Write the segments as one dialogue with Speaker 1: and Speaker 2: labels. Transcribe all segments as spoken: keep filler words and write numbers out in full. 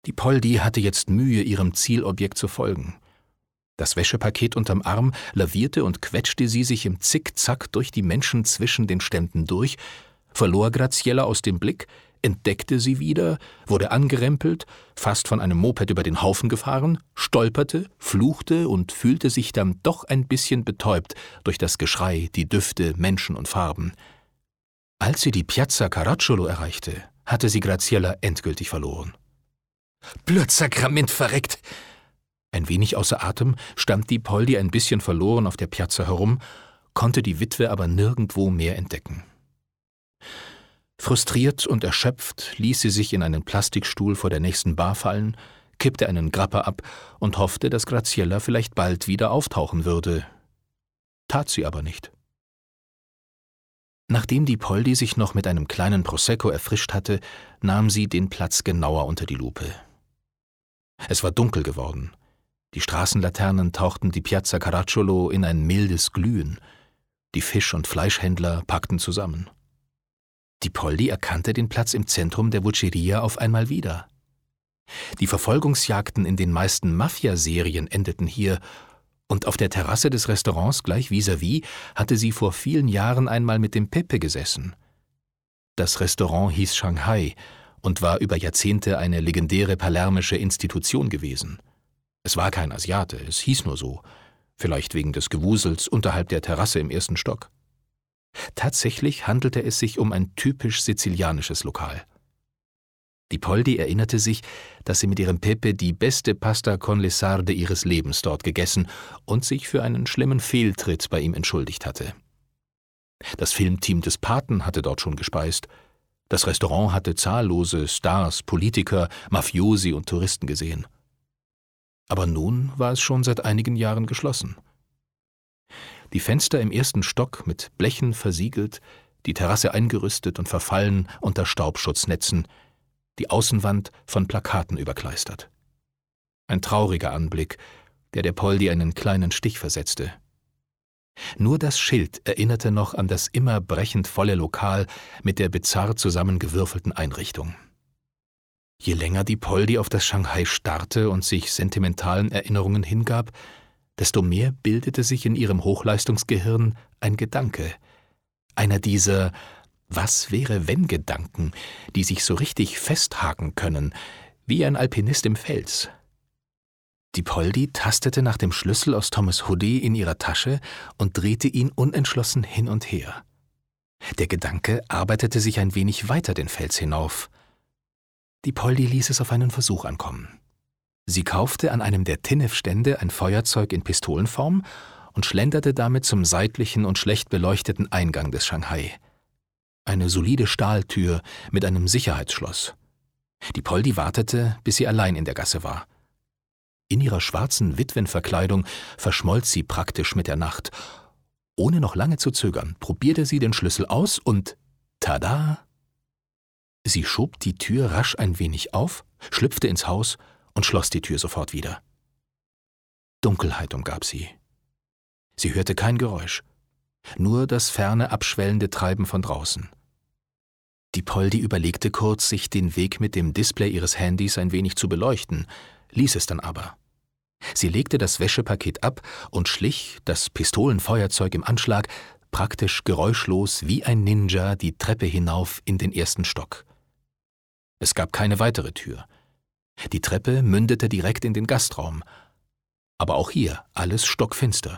Speaker 1: Die Poldi hatte jetzt Mühe, ihrem Zielobjekt zu folgen. Das Wäschepaket unterm Arm lavierte und quetschte sie sich im Zickzack durch die Menschen zwischen den Ständen durch, verlor Graziella aus dem Blick, entdeckte sie wieder, wurde angerempelt, fast von einem Moped über den Haufen gefahren, stolperte, fluchte und fühlte sich dann doch ein bisschen betäubt durch das Geschrei, die Düfte, Menschen und Farben. Als sie die Piazza Caracciolo erreichte, hatte sie Graziella endgültig verloren. »Blödsakrament verreckt!« Ein wenig außer Atem stand die Poldi ein bisschen verloren auf der Piazza herum, konnte die Witwe aber nirgendwo mehr entdecken. Frustriert und erschöpft ließ sie sich in einen Plastikstuhl vor der nächsten Bar fallen, kippte einen Grappa ab und hoffte, dass Graziella vielleicht bald wieder auftauchen würde. Tat sie aber nicht. Nachdem die Poldi sich noch mit einem kleinen Prosecco erfrischt hatte, nahm sie den Platz genauer unter die Lupe. Es war dunkel geworden. Die Straßenlaternen tauchten die Piazza Caracciolo in ein mildes Glühen. Die Fisch- und Fleischhändler packten zusammen. Die Poldi erkannte den Platz im Zentrum der Vucceria auf einmal wieder. Die Verfolgungsjagden in den meisten Mafia-Serien endeten hier, und auf der Terrasse des Restaurants gleich vis-à-vis hatte sie vor vielen Jahren einmal mit dem Pepe gesessen. Das Restaurant hieß Shanghai und war über Jahrzehnte eine legendäre palermische Institution gewesen. Es war kein Asiate, es hieß nur so, vielleicht wegen des Gewusels unterhalb der Terrasse im ersten Stock. Tatsächlich handelte es sich um ein typisch sizilianisches Lokal. Die Poldi erinnerte sich, dass sie mit ihrem Pepe die beste Pasta con le Sarde ihres Lebens dort gegessen und sich für einen schlimmen Fehltritt bei ihm entschuldigt hatte. Das Filmteam des Paten hatte dort schon gespeist. Das Restaurant hatte zahllose Stars, Politiker, Mafiosi und Touristen gesehen. Aber nun war es schon seit einigen Jahren geschlossen. Die Fenster im ersten Stock mit Blechen versiegelt, die Terrasse eingerüstet und verfallen unter Staubschutznetzen, die Außenwand von Plakaten überkleistert. Ein trauriger Anblick, der der Poldi einen kleinen Stich versetzte. Nur das Schild erinnerte noch an das immer brechend volle Lokal mit der bizarr zusammengewürfelten Einrichtung. Je länger die Poldi auf das Shanghai starrte und sich sentimentalen Erinnerungen hingab, desto mehr bildete sich in ihrem Hochleistungsgehirn ein Gedanke, einer dieser Was-wäre-wenn-Gedanken, die sich so richtig festhaken können, wie ein Alpinist im Fels. Die Poldi tastete nach dem Schlüssel aus Thomas Hoodie in ihrer Tasche und drehte ihn unentschlossen hin und her. Der Gedanke arbeitete sich ein wenig weiter den Fels hinauf. Die Poldi ließ es auf einen Versuch ankommen. Sie kaufte an einem der Tinnef-Stände ein Feuerzeug in Pistolenform und schlenderte damit zum seitlichen und schlecht beleuchteten Eingang des Shanghai. Eine solide Stahltür mit einem Sicherheitsschloss. Die Poldi wartete, bis sie allein in der Gasse war. In ihrer schwarzen Witwenverkleidung verschmolz sie praktisch mit der Nacht. Ohne noch lange zu zögern, probierte sie den Schlüssel aus und tada! Sie schob die Tür rasch ein wenig auf, schlüpfte ins Haus und schloss die Tür sofort wieder. Dunkelheit umgab sie. Sie hörte kein Geräusch, nur das ferne, abschwellende Treiben von draußen. Die Poldi überlegte kurz, sich den Weg mit dem Display ihres Handys ein wenig zu beleuchten, ließ es dann aber. Sie legte das Wäschepaket ab und schlich, das Pistolenfeuerzeug im Anschlag, praktisch geräuschlos wie ein Ninja die Treppe hinauf in den ersten Stock. Es gab keine weitere Tür. Die Treppe mündete direkt in den Gastraum. Aber auch hier alles stockfinster.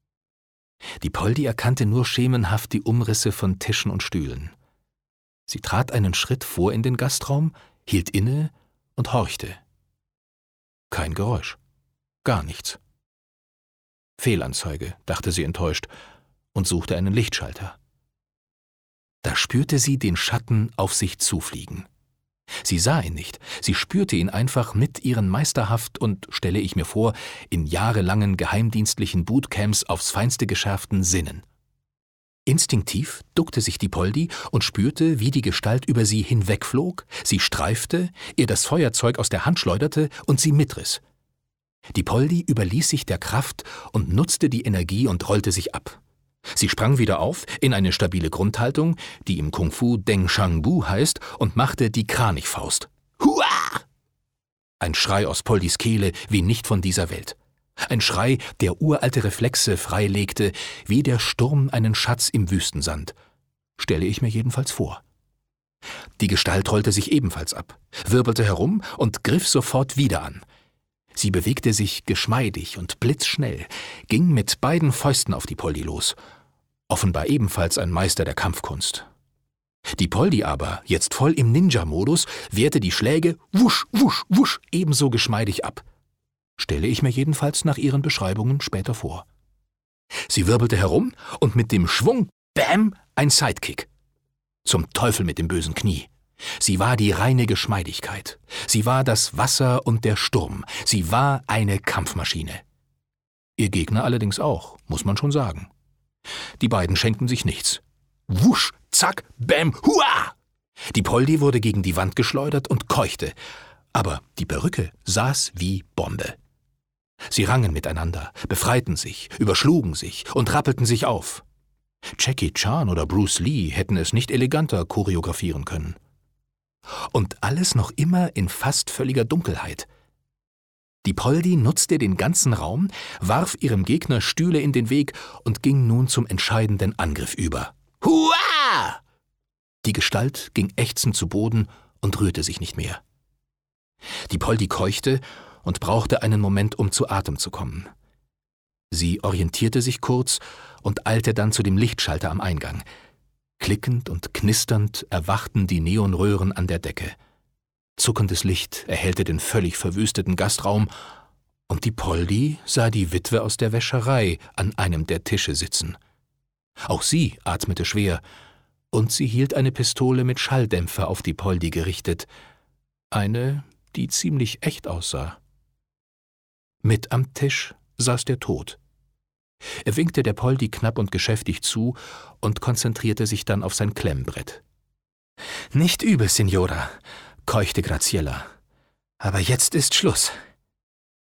Speaker 1: Die Poldi erkannte nur schemenhaft die Umrisse von Tischen und Stühlen. Sie trat einen Schritt vor in den Gastraum, hielt inne und horchte. Kein Geräusch. Gar nichts. Fehlanzeige, dachte sie enttäuscht und suchte einen Lichtschalter. Da spürte sie den Schatten auf sich zufliegen. Sie sah ihn nicht, sie spürte ihn einfach mit ihren meisterhaft und, stelle ich mir vor, in jahrelangen geheimdienstlichen Bootcamps aufs Feinste geschärften Sinnen. Instinktiv duckte sich die Poldi und spürte, wie die Gestalt über sie hinwegflog, sie streifte, ihr das Feuerzeug aus der Hand schleuderte und sie mitriss. Die Poldi überließ sich der Kraft und nutzte die Energie und rollte sich ab. Sie sprang wieder auf in eine stabile Grundhaltung, die im Kung Fu Deng Shang Bu heißt, und machte die Kranichfaust. Hua! Ein Schrei aus Poldis Kehle wie nicht von dieser Welt. Ein Schrei, der uralte Reflexe freilegte, wie der Sturm einen Schatz im Wüstensand. Stelle ich mir jedenfalls vor. Die Gestalt rollte sich ebenfalls ab, wirbelte herum und griff sofort wieder an. Sie bewegte sich geschmeidig und blitzschnell, ging mit beiden Fäusten auf die Poldi los. Offenbar ebenfalls ein Meister der Kampfkunst. Die Poldi aber, jetzt voll im Ninja-Modus, wehrte die Schläge wusch, wusch, wusch ebenso geschmeidig ab. Stelle ich mir jedenfalls nach ihren Beschreibungen später vor. Sie wirbelte herum und mit dem Schwung, bäm, ein Sidekick. Zum Teufel mit dem bösen Knie. Sie war die reine Geschmeidigkeit. Sie war das Wasser und der Sturm. Sie war eine Kampfmaschine. Ihr Gegner allerdings auch, muss man schon sagen. Die beiden schenkten sich nichts. Wusch, zack, bäm, hua! Die Poldi wurde gegen die Wand geschleudert und keuchte. Aber die Perücke saß wie Bombe. Sie rangen miteinander, befreiten sich, überschlugen sich und rappelten sich auf. Jackie Chan oder Bruce Lee hätten es nicht eleganter choreografieren können. Und alles noch immer in fast völliger Dunkelheit. Die Poldi nutzte den ganzen Raum, warf ihrem Gegner Stühle in den Weg und ging nun zum entscheidenden Angriff über. Hua! Die Gestalt ging ächzend zu Boden und rührte sich nicht mehr. Die Poldi keuchte und brauchte einen Moment, um zu Atem zu kommen. Sie orientierte sich kurz und eilte dann zu dem Lichtschalter am Eingang. Klickend und knisternd erwachten die Neonröhren an der Decke. Zuckendes Licht erhellte den völlig verwüsteten Gastraum, und die Poldi sah die Witwe aus der Wäscherei an einem der Tische sitzen. Auch sie atmete schwer, und sie hielt eine Pistole mit Schalldämpfer auf die Poldi gerichtet. Eine, die ziemlich echt aussah. Mit am Tisch saß der Tod. Er winkte der Poldi knapp und geschäftig zu und konzentrierte sich dann auf sein Klemmbrett. »Nicht übel, Signora«, keuchte Graziella. »Aber jetzt ist Schluss.«